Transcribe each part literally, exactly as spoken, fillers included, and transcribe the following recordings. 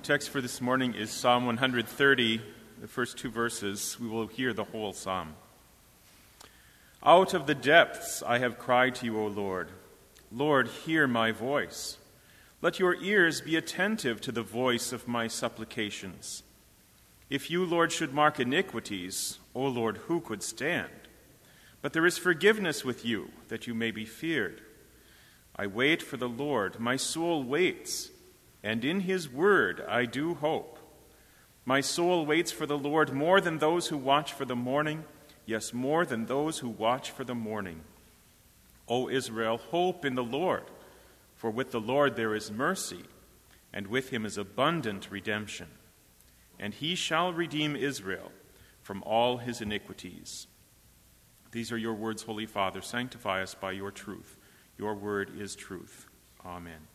text for this morning is Psalm one hundred thirty, the first two verses. We will hear the whole psalm. Out of the depths I have cried to you, O Lord. Lord, hear my voice. Let your ears be attentive to the voice of my supplications. If you, Lord, should mark iniquities, O Lord, who could stand? But there is forgiveness with you, that you may be feared. I wait for the Lord, my soul waits, and in his word I do hope. My soul waits for the Lord more than those who watch for the morning, yes, more than those who watch for the morning. O Israel, hope in the Lord, for with the Lord there is mercy, and with him is abundant redemption. And he shall redeem Israel from all his iniquities. These are your words, Holy Father. Sanctify us by your truth. Your word is truth. Amen.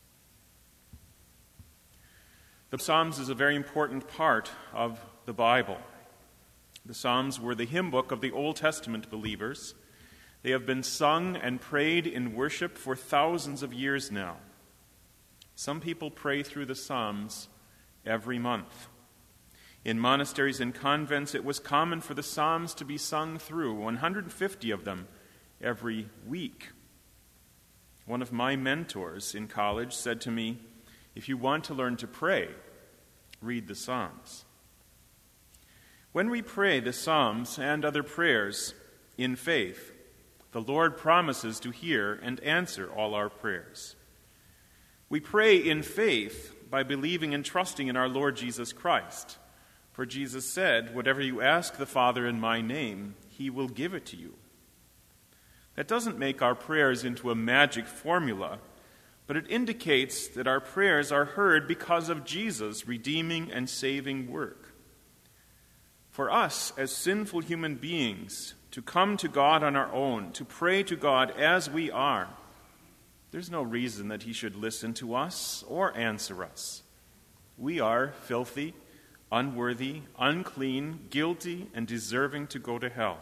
The Psalms is a very important part of the Bible. The Psalms were the hymn book of the Old Testament believers. They have been sung and prayed in worship for thousands of years now. Some people pray through the Psalms every month. In monasteries and convents, it was common for the Psalms to be sung through, one hundred fifty of them every week. One of my mentors in college said to me, if you want to learn to pray, read the Psalms. When we pray the Psalms and other prayers in faith, the Lord promises to hear and answer all our prayers. We pray in faith by believing and trusting in our Lord Jesus Christ. For Jesus said, whatever you ask the Father in my name, he will give it to you. That doesn't make our prayers into a magic formula, but it indicates that our prayers are heard because of Jesus' redeeming and saving work. For us, as sinful human beings, to come to God on our own, to pray to God as we are, there's no reason that he should listen to us or answer us. We are filthy, unworthy, unclean, guilty, and deserving to go to hell.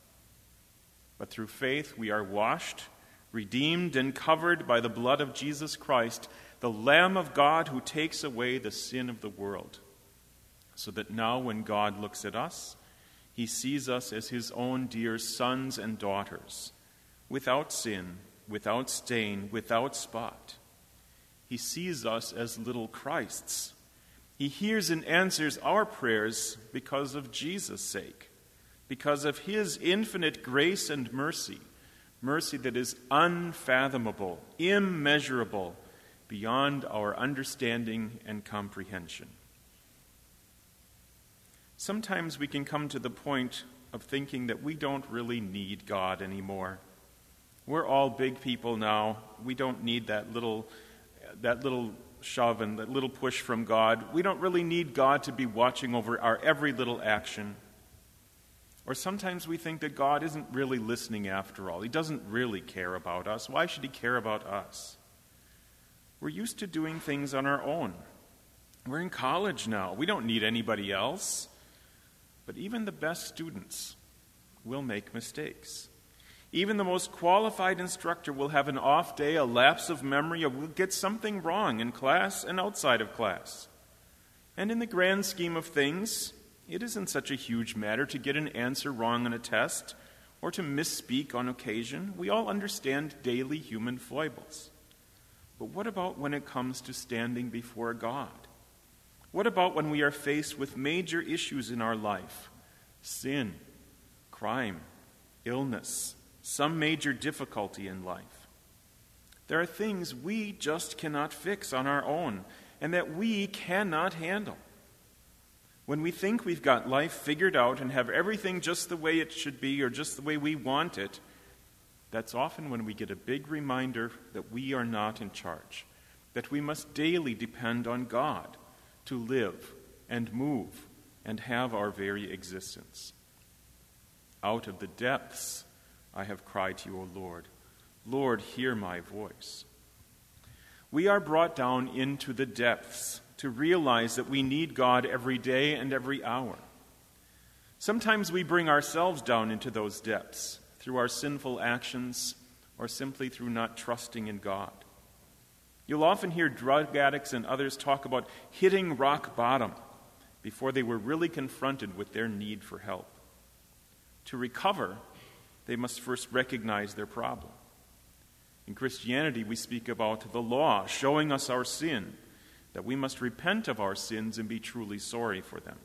But through faith we are washed, redeemed, and covered by the blood of Jesus Christ, the Lamb of God who takes away the sin of the world, so that now when God looks at us, he sees us as his own dear sons and daughters, without sin, without stain, without spot. He sees us as little Christs. He hears and answers our prayers because of Jesus' sake, because of his infinite grace and mercy, mercy that is unfathomable, immeasurable, beyond our understanding and comprehension. Sometimes we can come to the point of thinking that we don't really need God anymore. We're all big people now. We don't need that little, that little shove and that little push from God. We don't really need God to be watching over our every little action. Or sometimes we think that God isn't really listening after all. He doesn't really care about us. Why should he care about us? We're used to doing things on our own. We're in college now. We don't need anybody else. But even the best students will make mistakes. Even the most qualified instructor will have an off day, a lapse of memory, or will get something wrong in class and outside of class. And in the grand scheme of things, it isn't such a huge matter to get an answer wrong on a test or to misspeak on occasion. We all understand daily human foibles. But what about when it comes to standing before God? What about when we are faced with major issues in our life? Sin, crime, illness, some major difficulty in life. There are things we just cannot fix on our own and that we cannot handle. When we think we've got life figured out and have everything just the way it should be or just the way we want it, that's often when we get a big reminder that we are not in charge, that we must daily depend on God to live and move and have our very existence. Out of the depths I have cried to you, O Lord. Lord, hear my voice. We are brought down into the depths to realize that we need God every day and every hour. Sometimes we bring ourselves down into those depths through our sinful actions or simply through not trusting in God. You'll often hear drug addicts and others talk about hitting rock bottom before they were really confronted with their need for help. To recover, they must first recognize their problem. In Christianity, we speak about the law showing us our sin, that we must repent of our sins and be truly sorry for them.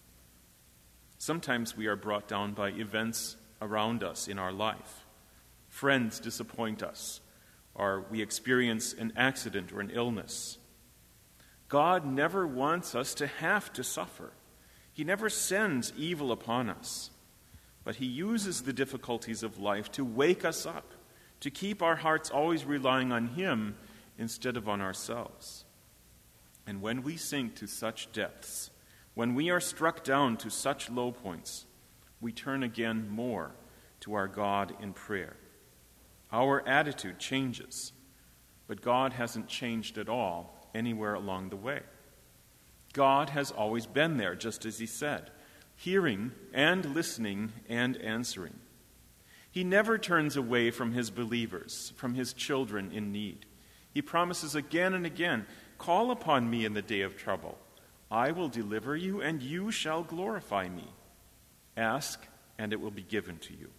Sometimes we are brought down by events around us in our life. Friends disappoint us, or we experience an accident or an illness. God never wants us to have to suffer. He never sends evil upon us, but he uses the difficulties of life to wake us up, to keep our hearts always relying on him instead of on ourselves. And when we sink to such depths, when we are struck down to such low points, we turn again more to our God in prayer. Our attitude changes, but God hasn't changed at all anywhere along the way. God has always been there, just as he said, hearing and listening and answering. He never turns away from his believers, from his children in need. He promises again and again, "Call upon me in the day of trouble. I will deliver you, and you shall glorify me. Ask, and it will be given to you."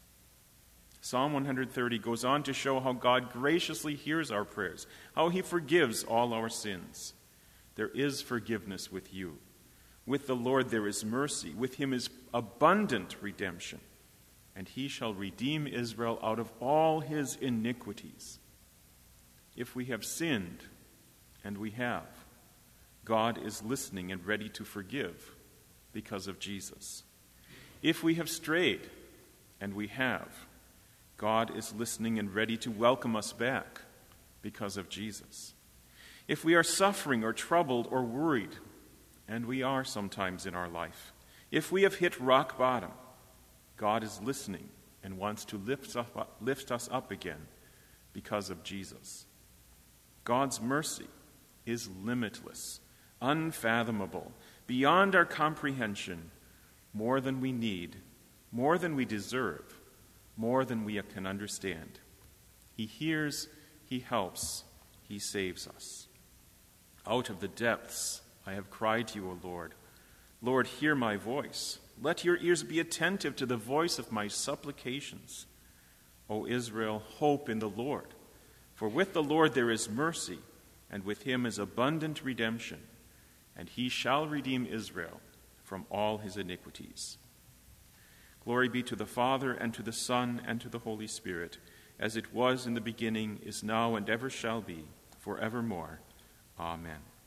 Psalm one thirty goes on to show how God graciously hears our prayers, how he forgives all our sins. There is forgiveness with you. With the Lord there is mercy. With him is abundant redemption. And he shall redeem Israel out of all his iniquities. If we have sinned, and we have, God is listening and ready to forgive because of Jesus. If we have strayed, and we have, God is listening and ready to welcome us back because of Jesus. If we are suffering or troubled or worried, and we are sometimes in our life, if we have hit rock bottom, God is listening and wants to lift us up, lift us up again because of Jesus. God's mercy is limitless, unfathomable, beyond our comprehension, more than we need, more than we deserve, more than we can understand. He hears, he helps, he saves us. Out of the depths I have cried to you, O Lord. Lord, hear my voice. Let your ears be attentive to the voice of my supplications. O Israel, hope in the Lord. For with the Lord there is mercy, and with him is abundant redemption, and he shall redeem Israel from all his iniquities. Glory be to the Father, and to the Son, and to the Holy Spirit, as it was in the beginning, is now, and ever shall be, forevermore. Amen.